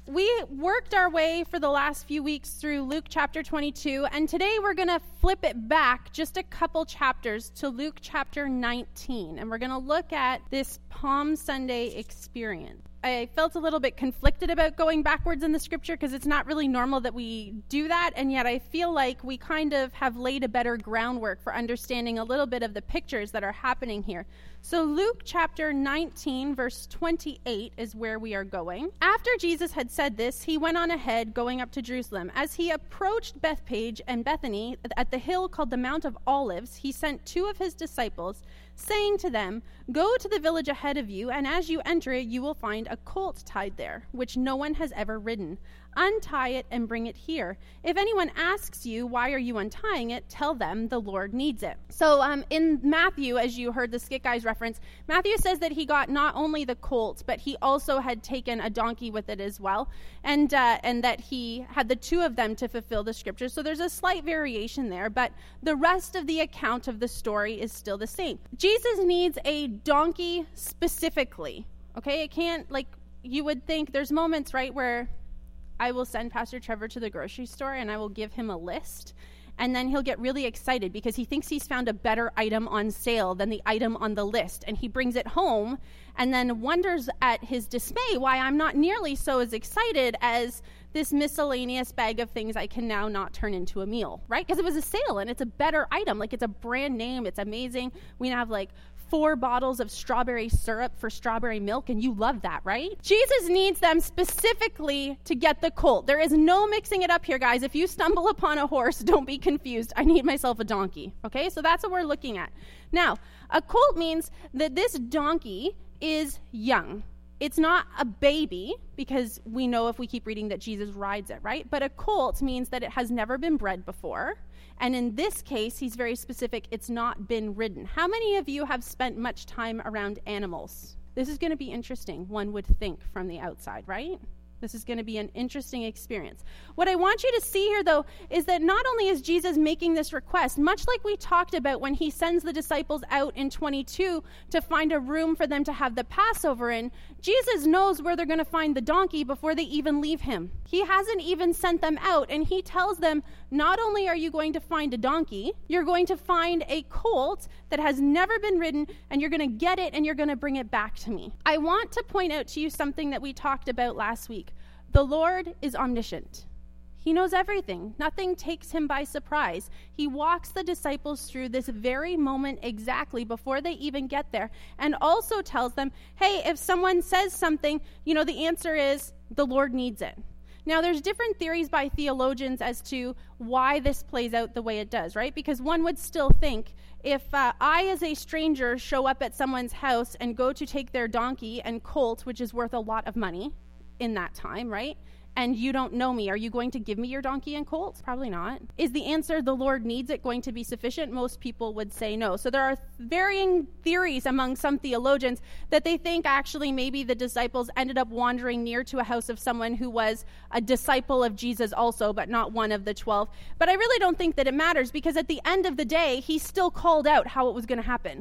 We worked our way for the last few weeks through Luke chapter 22, and today we're going to flip it back just a couple chapters to Luke chapter 19, and we're going to look at this Palm Sunday experience. I felt a little bit conflicted about going backwards in the scripture because it's not really normal that we do that, and yet I feel like we kind of have laid a better groundwork for understanding a little bit of the pictures that are happening here. So Luke chapter 19, verse 28 is where we are going. After Jesus had said this, he went on ahead, going up to Jerusalem. As he approached Bethphage and Bethany at the hill called the Mount of Olives, he sent two of his disciples, saying to them, "Go to the village ahead of you, and as you enter it, you will find a colt tied there, which no one has ever ridden. Untie it and bring it here. If anyone asks you, 'Why are you untying it?' tell them the Lord needs it." So in Matthew, as you heard the Skit Guys reference, Matthew says that he got not only the colt, but he also had taken a donkey with it as well, and that he had the two of them to fulfill the scriptures. So there's a slight variation there, but the rest of the account of the story is still the same. Jesus needs a donkey specifically, okay? It can't, like, you would think there's moments, right, where I will send Pastor Trevor to the grocery store and I will give him a list, and then he'll get really excited because he thinks he's found a better item on sale than the item on the list, and he brings it home and then wonders at his dismay why I'm not nearly so as excited as this miscellaneous bag of things I can now not turn into a meal, right? Because it was a sale and it's a better item. Like, it's a brand name. It's amazing. We have like 4 bottles of strawberry syrup for strawberry milk, and you love that, right? Jesus needs them specifically to get the colt. There is no mixing it up here, guys. If you stumble upon a horse, don't be confused. I need myself a donkey, okay? So that's what we're looking at. Now, a colt means that this donkey is young. It's not a baby, because we know if we keep reading that Jesus rides it, right? But a colt means that it has never been bred before. And in this case, he's very specific, it's not been ridden. How many of you have spent much time around animals? This is going to be interesting, one would think from the outside, right? This is going to be an interesting experience. What I want you to see here, though, is that not only is Jesus making this request, much like we talked about when he sends the disciples out in 22 to find a room for them to have the Passover in, Jesus knows where they're going to find the donkey before they even leave him. He hasn't even sent them out, and he tells them, not only are you going to find a donkey, you're going to find a colt that has never been ridden, and you're going to get it, and you're going to bring it back to me. I want to point out to you something that we talked about last week. The Lord is omniscient. He knows everything. Nothing takes him by surprise. He walks the disciples through this very moment exactly before they even get there, and also tells them, hey, if someone says something, the answer is the Lord needs it. Now, there's different theories by theologians as to why this plays out the way it does, right? Because one would still think, if I as a stranger show up at someone's house and go to take their donkey and colt, which is worth a lot of money in that time, right? And you don't know me, are you going to give me your donkey and colt? Probably not. Is the answer the Lord needs it going to be sufficient? Most people would say no. So there are varying theories among some theologians that they think actually maybe the disciples ended up wandering near to a house of someone who was a disciple of Jesus also, but not one of the 12. But I really don't think that it matters, because at the end of the day, he still called out how it was going to happen.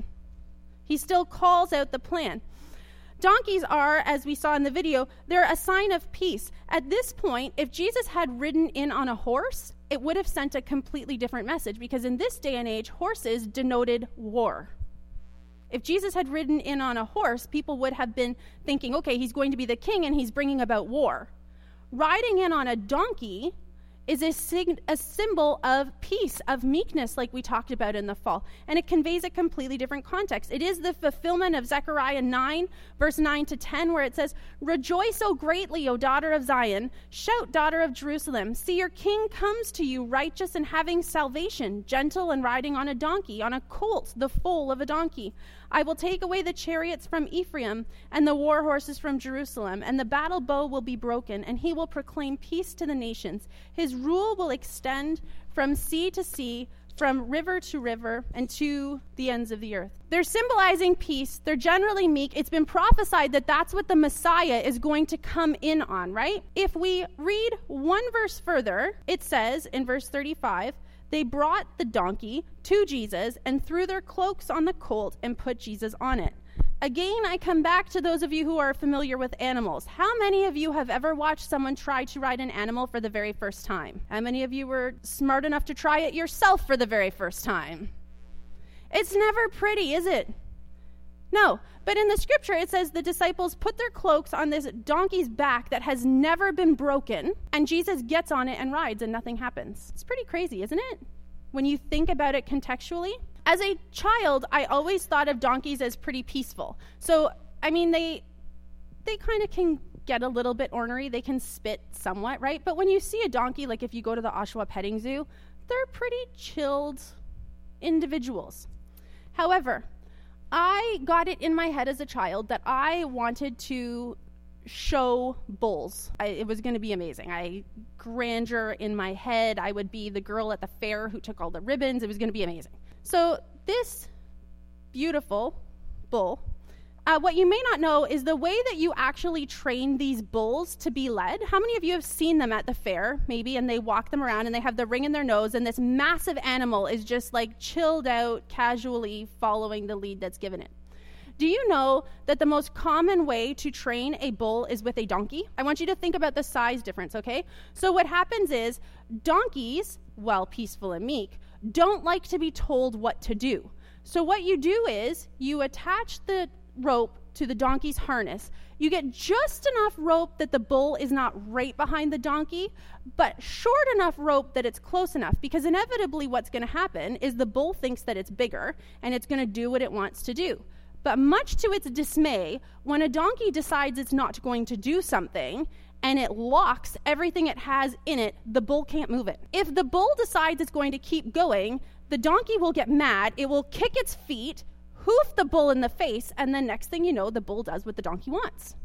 He still calls out the plan. Donkeys are, as we saw in the video, they're a sign of peace. At this point, if Jesus had ridden in on a horse, it would have sent a completely different message, because in this day and age, horses denoted war. If Jesus had ridden in on a horse, people would have been thinking, okay, he's going to be the king and he's bringing about war. Riding in on a donkey is a symbol of peace, of meekness, like we talked about in the fall. And it conveys a completely different context. It is the fulfillment of Zechariah 9, verse 9 to 10, where it says, "Rejoice, O greatly, O daughter of Zion. Shout, daughter of Jerusalem. See, your king comes to you, righteous and having salvation, gentle and riding on a donkey, on a colt, the foal of a donkey. I will take away the chariots from Ephraim and the war horses from Jerusalem, and the battle bow will be broken, and he will proclaim peace to the nations. His rule will extend from sea to sea, from river to river, and to the ends of the earth." They're symbolizing peace. They're generally meek. It's been prophesied that that's what the Messiah is going to come in on, right? If we read one verse further, it says in verse 35, "They brought the donkey to Jesus and threw their cloaks on the colt and put Jesus on it." Again, I come back to those of you who are familiar with animals. How many of you have ever watched someone try to ride an animal for the very first time? How many of you were smart enough to try it yourself for the very first time? It's never pretty, is it? No, but in the scripture it says the disciples put their cloaks on this donkey's back that has never been broken, and Jesus gets on it and rides and nothing happens. It's pretty crazy, isn't it? When you think about it contextually. As a child, I always thought of donkeys as pretty peaceful. So, I mean, they kind of can get a little bit ornery. They can spit somewhat, right? But when you see a donkey, like if you go to the Oshawa Petting Zoo, they're pretty chilled individuals. However, I got it in my head as a child that I wanted to show bulls. It was going to be amazing. Grandeur in my head. I would be the girl at the fair who took all the ribbons. It was going to be amazing. So this beautiful bull, what you may not know is the way that you actually train these bulls to be led. How many of you have seen them at the fair, maybe, and they walk them around and they have the ring in their nose and this massive animal is just like chilled out, casually following the lead that's given it? Do you know that the most common way to train a bull is with a donkey? I want you to think about the size difference, okay? So what happens is donkeys, while peaceful and meek, don't like to be told what to do. So what you do is you attach the rope to the donkey's harness. You get just enough rope that the bull is not right behind the donkey, but short enough rope that it's close enough, because inevitably what's going to happen is the bull thinks that it's bigger and it's going to do what it wants to do. But much to its dismay, when a donkey decides it's not going to do something and it locks everything it has in it, the bull can't move it. If the bull decides it's going to keep going, the donkey will get mad, it will kick its feet, hoof the bull in the face, and then next thing you know, the bull does what the donkey wants.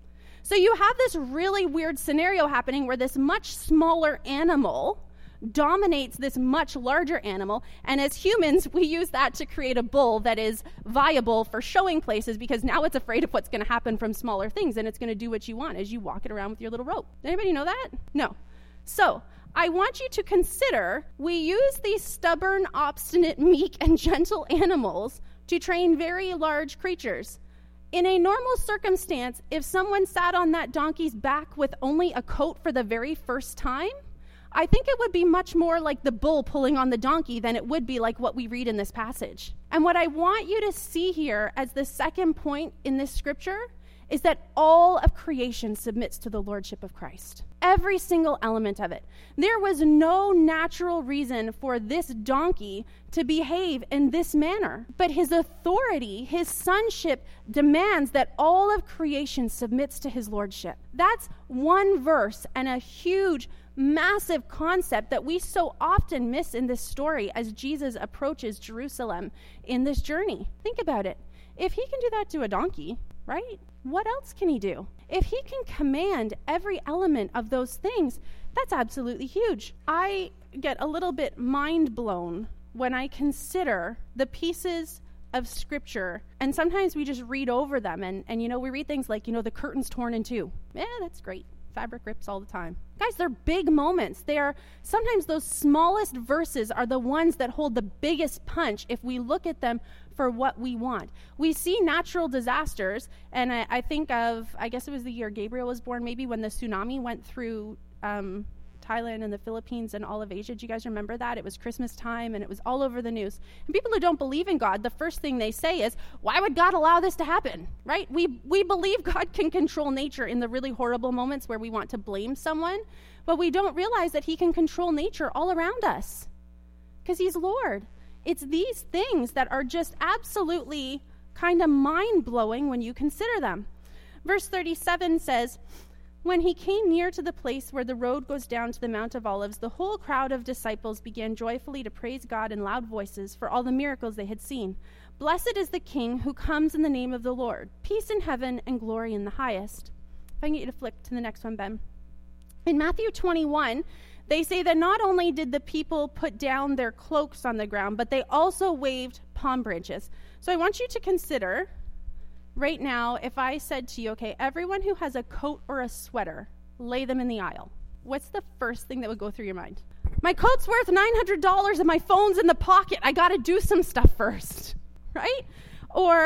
So you have this really weird scenario happening where this much smaller animal dominates this much larger animal, and as humans, we use that to create a bull that is viable for showing places, because now it's afraid of what's going to happen from smaller things, and it's going to do what you want as you walk it around with your little rope. Anybody know that? No. So I want you to consider we use these stubborn, obstinate, meek, and gentle animals to train very large creatures. In a normal circumstance, if someone sat on that donkey's back with only a coat for the very first time, I think it would be much more like the bull pulling on the donkey than it would be like what we read in this passage. And what I want you to see here as the second point in this scripture is that all of creation submits to the lordship of Christ. Every single element of it. There was no natural reason for this donkey to behave in this manner, but his authority, his sonship, demands that all of creation submits to his lordship. That's one verse and a huge, massive concept that we so often miss in this story as Jesus approaches Jerusalem in this journey. Think about it. If he can do that to a donkey, right? What else can he do? If he can command every element of those things, that's absolutely huge. I get a little bit mind blown when I consider the pieces of scripture, and sometimes we just read over them, and we read things like, the curtain's torn in two. Yeah, that's great. Fabric rips all the time. Guys, they're big moments. Sometimes those smallest verses are the ones that hold the biggest punch if we look at them for what we want. We see natural disasters, and I think of, I guess it was the year Gabriel was born, maybe when the tsunami went through Thailand and the Philippines and all of Asia. Do you guys remember that? It was Christmas time, and it was all over the news. And people who don't believe in God, the first thing they say is, why would God allow this to happen, right? We believe God can control nature in the really horrible moments where we want to blame someone, but we don't realize that he can control nature all around us because he's Lord. It's these things that are just absolutely kind of mind-blowing when you consider them. Verse 37 says, when he came near to the place where the road goes down to the Mount of Olives, the whole crowd of disciples began joyfully to praise God in loud voices for all the miracles they had seen. Blessed is the King who comes in the name of the Lord. Peace in heaven and glory in the highest. If I can get you to flip to the next one, Ben. In Matthew 21, they say that not only did the people put down their cloaks on the ground, but they also waved palm branches. So I want you to consider right now, if I said to you, okay, everyone who has a coat or a sweater, lay them in the aisle. What's the first thing that would go through your mind? My coat's worth $900 and my phone's in the pocket. I got to do some stuff first, right? Or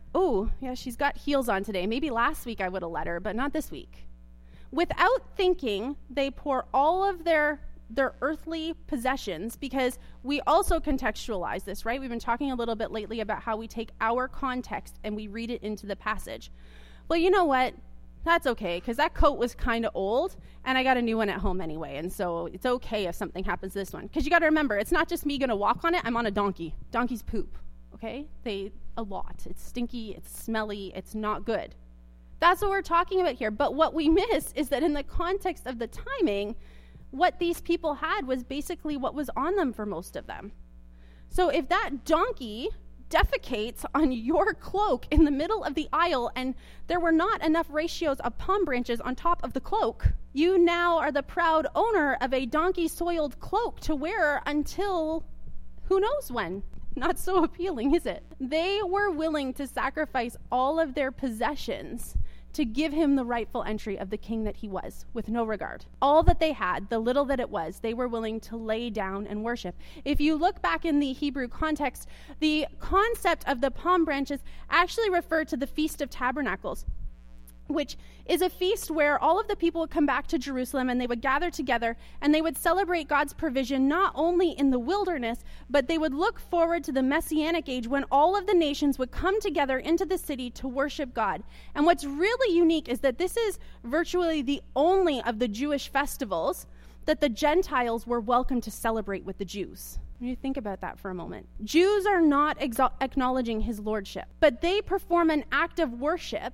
oh, yeah, she's got heels on today. Maybe last week I would have let her, but not this week. Without thinking, they pour all of their earthly possessions, because we also contextualize this, right? We've been talking a little bit lately about how we take our context and we read it into the passage. Well, you know what? That's okay, because that coat was kind of old, and I got a new one at home anyway, and so it's okay if something happens to this one. Because you got to remember, it's not just me going to walk on it. I'm on a donkey. Donkeys poop, okay? A lot. It's stinky, it's smelly, it's not good. That's what we're talking about here. But what we miss is that in the context of the timing, what these people had was basically what was on them for most of them. So if that donkey defecates on your cloak in the middle of the aisle and there were not enough ratios of palm branches on top of the cloak, you now are the proud owner of a donkey-soiled cloak to wear until who knows when. Not so appealing, is it? They were willing to sacrifice all of their possessions to give him the rightful entry of the king that he was, with no regard. All that they had, the little that it was, they were willing to lay down and worship. If you look back in the Hebrew context, the concept of the palm branches actually referred to the Feast of Tabernacles, which is a feast where all of the people would come back to Jerusalem and they would gather together and they would celebrate God's provision not only in the wilderness, but they would look forward to the Messianic age when all of the nations would come together into the city to worship God. And what's really unique is that this is virtually the only of the Jewish festivals that the Gentiles were welcome to celebrate with the Jews. When you think about that for a moment. Jews are not acknowledging his lordship, but they perform an act of worship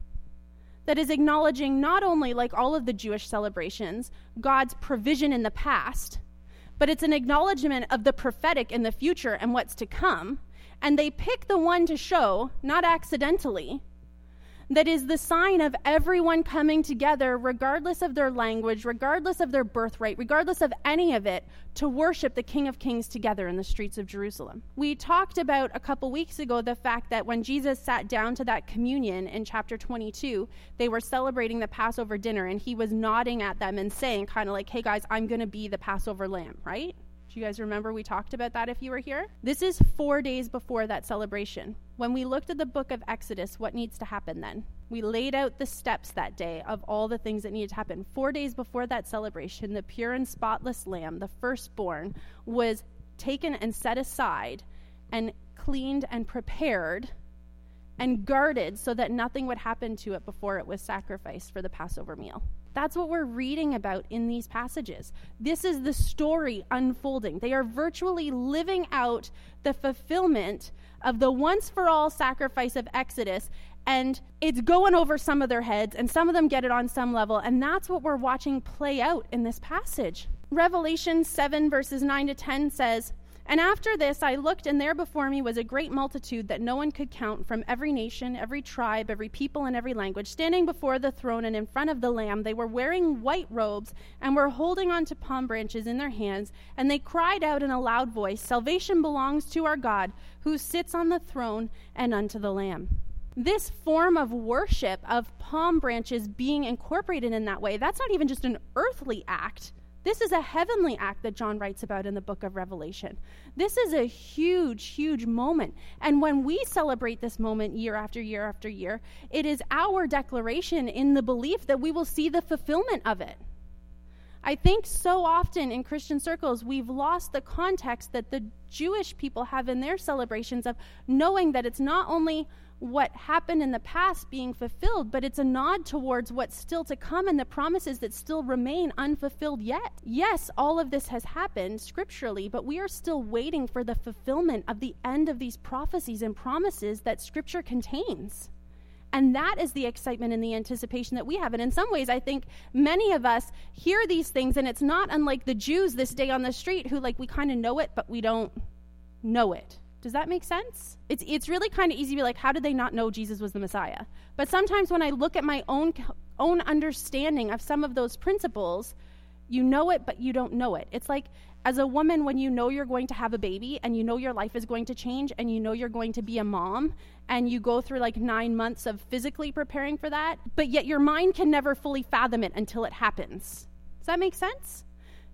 that is acknowledging not only, like all of the Jewish celebrations, God's provision in the past, but it's an acknowledgement of the prophetic in the future and what's to come. And they pick the one to show, not accidentally, that is the sign of everyone coming together, regardless of their language, regardless of their birthright, regardless of any of it, to worship the King of Kings together in the streets of Jerusalem. We talked about a couple weeks ago the fact that when Jesus sat down to that communion in chapter 22, they were celebrating the Passover dinner, and he was nodding at them and saying kind of like, hey guys, I'm going to be the Passover lamb, right? Do you guys remember we talked about that if you were here? This is 4 days before that celebration. When we looked at the book of Exodus, what needs to happen then? We laid out the steps that day of all the things that needed to happen. 4 days before that celebration, the pure and spotless lamb, the firstborn, was taken and set aside and cleaned and prepared and guarded so that nothing would happen to it before it was sacrificed for the Passover meal. That's what we're reading about in these passages. This is the story unfolding. They are virtually living out the fulfillment of the once-for-all sacrifice of Exodus, and it's going over some of their heads, and some of them get it on some level, and that's what we're watching play out in this passage. Revelation 7, verses 9 to 10 says, "And after this I looked, and there before me was a great multitude that no one could count, from every nation, every tribe, every people, and every language, standing before the throne and in front of the Lamb. They were wearing white robes and were holding on to palm branches in their hands, and they cried out in a loud voice, 'Salvation belongs to our God, who sits on the throne, and unto the Lamb.'" This form of worship of palm branches being incorporated in that way, that's not even just an earthly act. This is a heavenly act that John writes about in the book of Revelation. This is a huge, huge moment. And when we celebrate this moment year after year after year, it is our declaration in the belief that we will see the fulfillment of it. I think so often in Christian circles, we've lost the context that the Jewish people have in their celebrations of knowing that it's not only what happened in the past being fulfilled, but it's a nod towards what's still to come and the promises that still remain unfulfilled yet. Yes, all of this has happened scripturally, but we are still waiting for the fulfillment of the end of these prophecies and promises that Scripture contains. And that is the excitement and the anticipation that we have. And in some ways, I think many of us hear these things, and it's not unlike the Jews this day on the street who, like, we kind of know it, but we don't know it. Does that make sense? It's really kind of easy to be like, how did they not know Jesus was the Messiah? But sometimes when I look at my own understanding of some of those principles, you know it, but you don't know it. It's like as a woman, when you know you're going to have a baby and you know your life is going to change and you know you're going to be a mom and you go through like 9 months of physically preparing for that, but yet your mind can never fully fathom it until it happens. Does that make sense?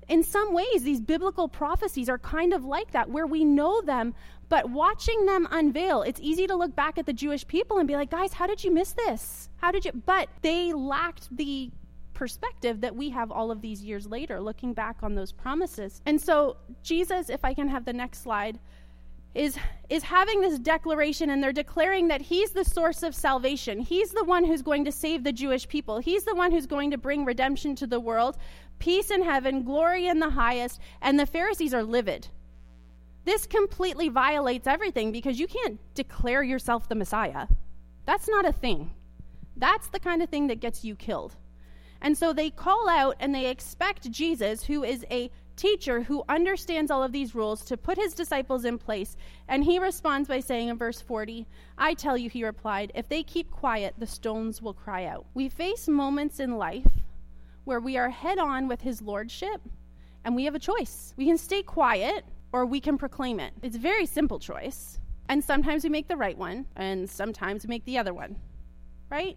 In some ways, these biblical prophecies are kind of like that, where we know them, but watching them unveil, it's easy to look back at the Jewish people and be like, guys, how did you miss this? But they lacked the perspective that we have all of these years later, looking back on those promises. And so Jesus, if I can have the next slide, is having this declaration, and they're declaring that he's the source of salvation. He's the one who's going to save the Jewish people. He's the one who's going to bring redemption to the world, peace in heaven, glory in the highest, and the Pharisees are livid. This completely violates everything, because you can't declare yourself the Messiah. That's not a thing. That's the kind of thing that gets you killed. And so they call out and they expect Jesus, who is a teacher who understands all of these rules, to put his disciples in place. And he responds by saying in verse 40, "I tell you," he replied, "if they keep quiet, the stones will cry out." We face moments in life where we are head on with his lordship, and we have a choice. We can stay quiet or we can proclaim it. It's a very simple choice. And sometimes we make the right one, and sometimes we make the other one, right?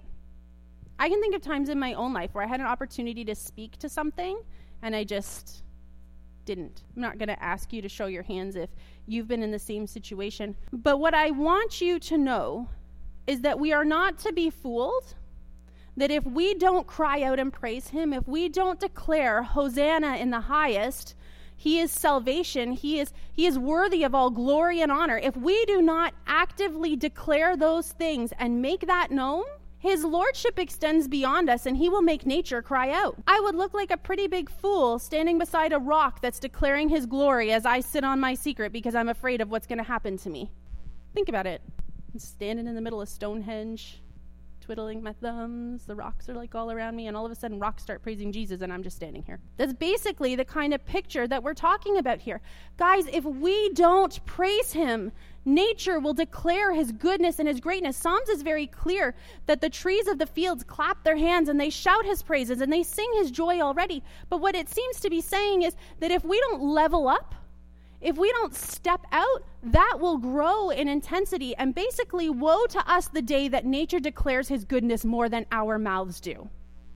I can think of times in my own life where I had an opportunity to speak to something and I just didn't. I'm not going to ask you to show your hands if you've been in the same situation. But what I want you to know is that we are not to be fooled, that if we don't cry out and praise him, if we don't declare Hosanna in the highest, he is salvation, he is worthy of all glory and honor. If we do not actively declare those things and make that known, his lordship extends beyond us, and he will make nature cry out. I would look like a pretty big fool standing beside a rock that's declaring his glory as I sit on my secret because I'm afraid of what's going to happen to me. Think about it. I'm standing in the middle of Stonehenge, twiddling my thumbs. The rocks are like all around me, and all of a sudden rocks start praising Jesus, and I'm just standing here. That's basically the kind of picture that we're talking about here. Guys, if we don't praise him, nature will declare his goodness and his greatness. Psalms is very clear that the trees of the fields clap their hands and they shout his praises and they sing his joy already. But what it seems to be saying is that if we don't level up, if we don't step out, that will grow in intensity. And basically, woe to us the day that nature declares his goodness more than our mouths do.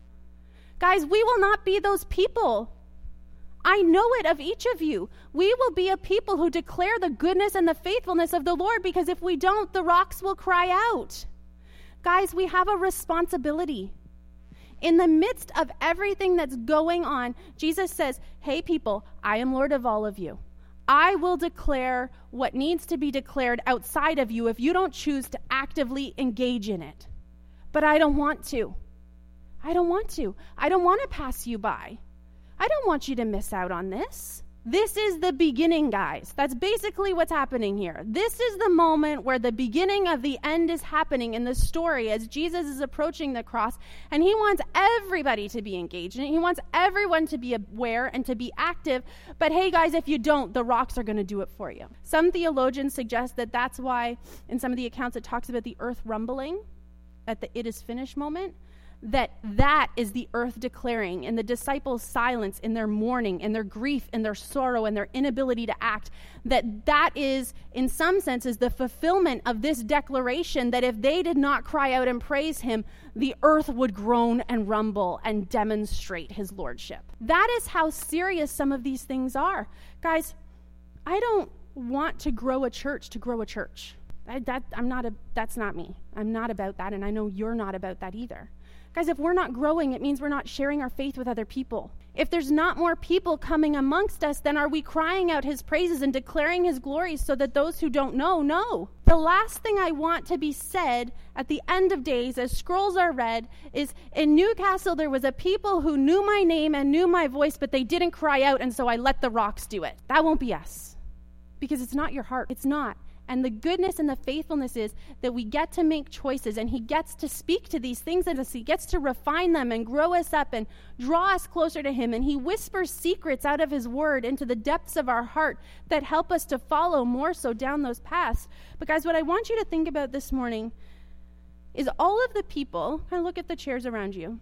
Guys, we will not be those people. I know it of each of you. We will be a people who declare the goodness and the faithfulness of the Lord, because if we don't, the rocks will cry out. Guys, we have a responsibility. In the midst of everything that's going on, Jesus says, hey people, I am Lord of all of you. I will declare what needs to be declared outside of you if you don't choose to actively engage in it. But I don't want to. I don't want to. I don't want to pass you by. I don't want you to miss out on this. This is the beginning, guys. That's basically what's happening here. This is the moment where the beginning of the end is happening in the story as Jesus is approaching the cross, and he wants everybody to be engaged in it. He wants everyone to be aware and to be active. But hey, guys, if you don't, the rocks are going to do it for you. Some theologians suggest that that's why in some of the accounts it talks about the earth rumbling at the it is finished moment. That is the earth declaring, and the disciples' silence in their mourning, in their grief, in their sorrow, and their inability to act, that is, in some senses, the fulfillment of this declaration that if they did not cry out and praise him, the earth would groan and rumble and demonstrate his lordship. That is how serious some of these things are. Guys, I don't want to grow a church to grow a church. That's not me. I'm not about that, and I know you're not about that either. Guys, if we're not growing, it means we're not sharing our faith with other people. If there's not more people coming amongst us, then are we crying out his praises and declaring his glories so that those who don't know? The last thing I want to be said at the end of days as scrolls are read is, in Newcastle there was a people who knew my name and knew my voice, but they didn't cry out, and so I let the rocks do it. That won't be us. Because it's not your heart. It's not. And the goodness and the faithfulness is that we get to make choices, and he gets to speak to these things in us. He gets to refine them and grow us up and draw us closer to him. And he whispers secrets out of his word into the depths of our heart that help us to follow more so down those paths. But guys, what I want you to think about this morning is all of the people, kind of look at the chairs around you,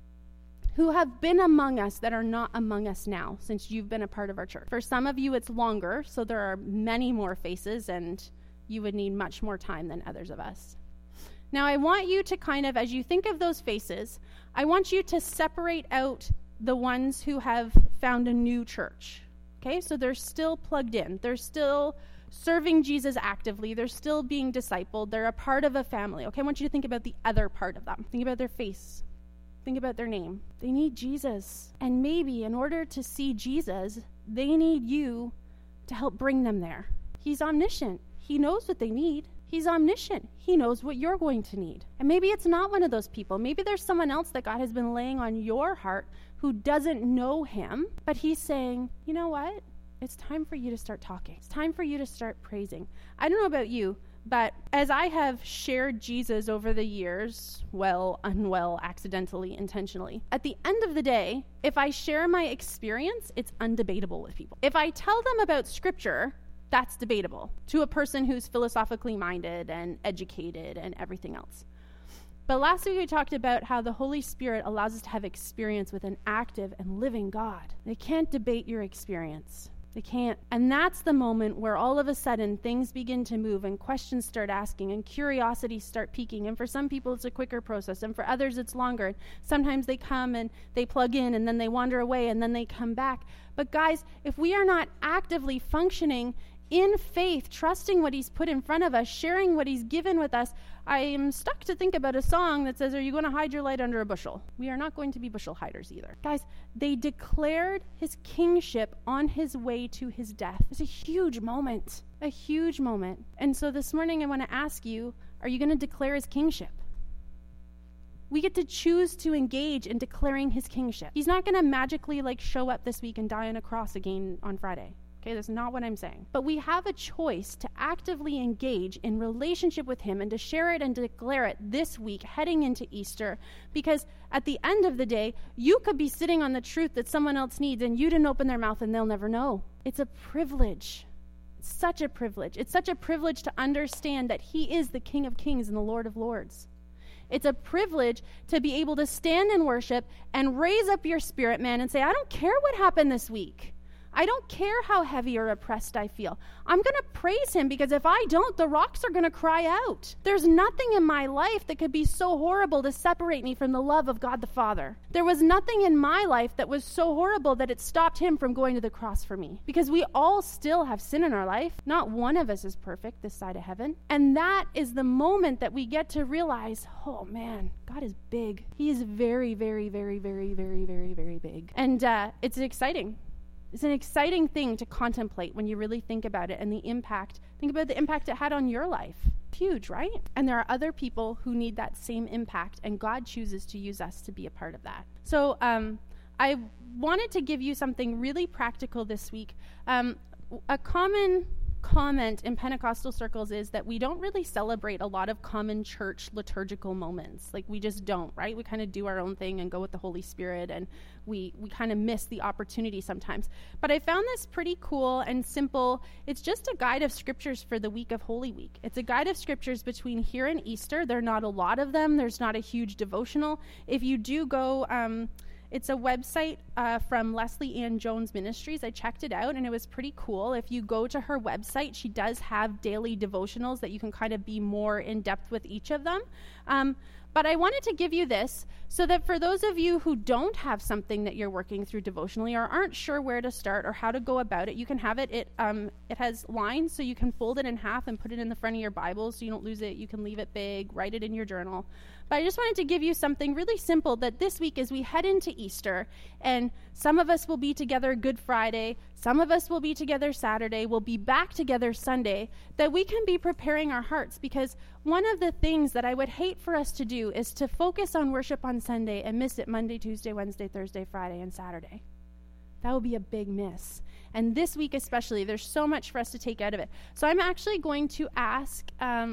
who have been among us that are not among us now since you've been a part of our church. For some of you, it's longer, so there are many more faces, and you would need much more time than others of us. Now, I want you to kind of, as you think of those faces, I want you to separate out the ones who have found a new church. Okay, so they're still plugged in. They're still serving Jesus actively. They're still being discipled. They're a part of a family. Okay, I want you to think about the other part of them. Think about their face. Think about their name. They need Jesus. And maybe in order to see Jesus, they need you to help bring them there. He's omniscient. He knows what they need. He's omniscient. He knows what you're going to need. And maybe it's not one of those people. Maybe there's someone else that God has been laying on your heart who doesn't know him, but he's saying, you know what? It's time for you to start talking. It's time for you to start praising. I don't know about you, but as I have shared Jesus over the years, well, unwell, accidentally, intentionally, at the end of the day, if I share my experience, it's undebatable with people. If I tell them about Scripture, that's debatable to a person who's philosophically minded and educated and everything else. But last week we talked about how the Holy Spirit allows us to have experience with an active and living God. They can't debate your experience. They can't. And that's the moment where all of a sudden things begin to move and questions start asking and curiosities start peaking. And for some people it's a quicker process, and for others it's longer. Sometimes they come and they plug in and then they wander away and then they come back. But guys, if we are not actively functioning in faith, trusting what he's put in front of us, sharing what he's given with us, I am stuck to think about a song that says, are you going to hide your light under a bushel? We are not going to be bushel hiders either. Guys, they declared his kingship on his way to his death. It's a huge moment, a huge moment. And so this morning I want to ask you, are you going to declare his kingship? We get to choose to engage in declaring his kingship. He's not going to magically show up this week and die on a cross again on Friday. Okay, that's not what I'm saying. But we have a choice to actively engage in relationship with him and to share it and declare it this week heading into Easter, because at the end of the day, you could be sitting on the truth that someone else needs and you didn't open their mouth and they'll never know. It's a privilege. It's such a privilege. It's such a privilege to understand that he is the King of Kings and the Lord of Lords. It's a privilege to be able to stand in worship and raise up your spirit, man, and say, I don't care what happened this week. I don't care how heavy or oppressed I feel. I'm going to praise him, because if I don't, the rocks are going to cry out. There's nothing in my life that could be so horrible to separate me from the love of God the Father. There was nothing in my life that was so horrible that it stopped him from going to the cross for me. Because we all still have sin in our life. Not one of us is perfect this side of heaven. And that is the moment that we get to realize, oh man, God is big. He is very, very, very, very, very, very, very big. And it's exciting. It's an exciting thing to contemplate when you really think about it and the impact. Think about the impact it had on your life. Huge, right? And there are other people who need that same impact, and God chooses to use us to be a part of that. So I wanted to give you something really practical this week. A common comment in Pentecostal circles is that we don't really celebrate a lot of common church liturgical moments. We just don't, right? We kind of do our own thing and go with the Holy Spirit, and we kind of miss the opportunity sometimes. But I found this pretty cool and simple. It's just a guide of scriptures for the week of Holy Week. It's a guide of scriptures between here and Easter. There are not a lot of them. There's not a huge devotional. If you do go, it's a website from Leslie Ann Jones Ministries. I checked it out, and it was pretty cool. If you go to her website, she does have daily devotionals that you can kind of be more in depth with each of them. But I wanted to give you this so that for those of you who don't have something that you're working through devotionally or aren't sure where to start or how to go about it, you can have it. It has lines, so you can fold it in half and put it in the front of your Bible so you don't lose it. You can leave it big, write it in your journal. But I just wanted to give you something really simple that this week as we head into Easter, and some of us will be together Good Friday, some of us will be together Saturday, we'll be back together Sunday, that we can be preparing our hearts, because one of the things that I would hate for us to do is to focus on worship on Sunday and miss it Monday, Tuesday, Wednesday, Thursday, Friday, and Saturday. That would be a big miss. And this week especially, there's so much for us to take out of it. So I'm actually going to ask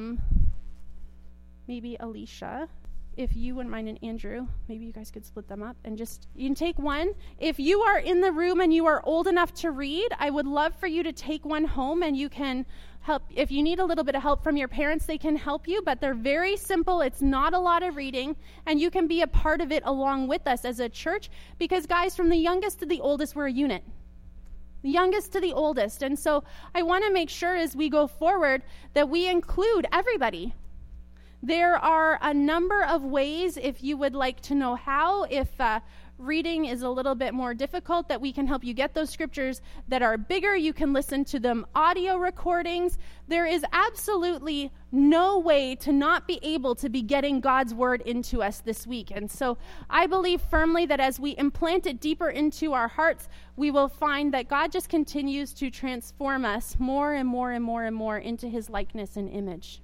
maybe Alicia, if you wouldn't mind, and Andrew, maybe you guys could split them up and you can take one. If you are in the room and you are old enough to read, I would love for you to take one home, and you can help. If you need a little bit of help from your parents, they can help you, but they're very simple. It's not a lot of reading, and you can be a part of it along with us as a church, because guys, from the youngest to the oldest, we're a unit. The youngest to the oldest. And so I want to make sure as we go forward that we include everybody. There are a number of ways, if you would like to know how, if reading is a little bit more difficult, that we can help you get those scriptures that are bigger. You can listen to them audio recordings. There is absolutely no way to not be able to be getting God's word into us this week. And so I believe firmly that as we implant it deeper into our hearts, we will find that God just continues to transform us more and more and more and more into his likeness and image.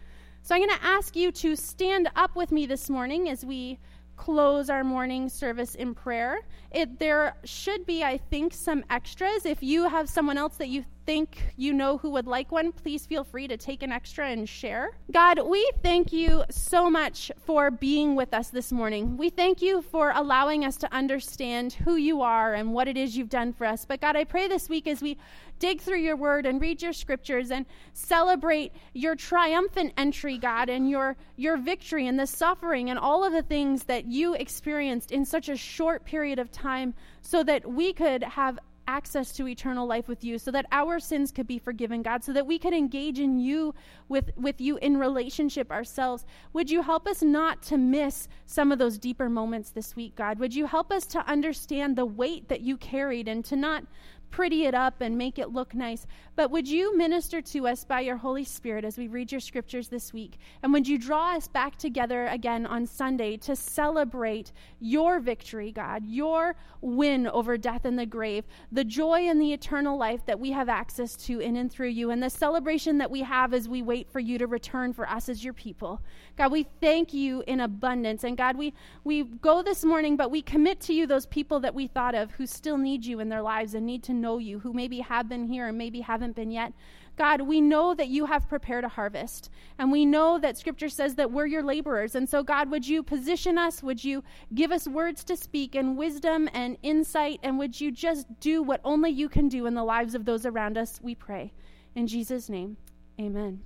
So I'm going to ask you to stand up with me this morning as we close our morning service in prayer. There should be, I think, some extras. If you have someone else that you think you know who would like one, please feel free to take an extra and share. God, we thank you so much for being with us this morning. We thank you for allowing us to understand who you are and what it is you've done for us. But God, I pray this week as we dig through your word and read your scriptures and celebrate your triumphant entry, God, and your victory and the suffering and all of the things that you experienced in such a short period of time, so that we could have access to eternal life with you, so that our sins could be forgiven, God, so that we could engage in you with you in relationship ourselves. Would you help us not to miss some of those deeper moments this week, God? Would you help us to understand the weight that you carried and to not pretty it up and make it look nice, but would you minister to us by your Holy Spirit as we read your scriptures this week? And would you draw us back together again on Sunday to celebrate your victory, God, your win over death and the grave, the joy and the eternal life that we have access to in and through you, and the celebration that we have as we wait for you to return for us as your people. God, we thank you in abundance. And God, we go this morning, but we commit to you those people that we thought of who still need you in their lives and need to know you, who maybe have been here and maybe haven't been yet. God, we know that you have prepared a harvest, and we know that scripture says that we're your laborers. And so God, would you position us? Would you give us words to speak and wisdom and insight? And would you just do what only you can do in the lives of those around us? We pray in Jesus' name. Amen.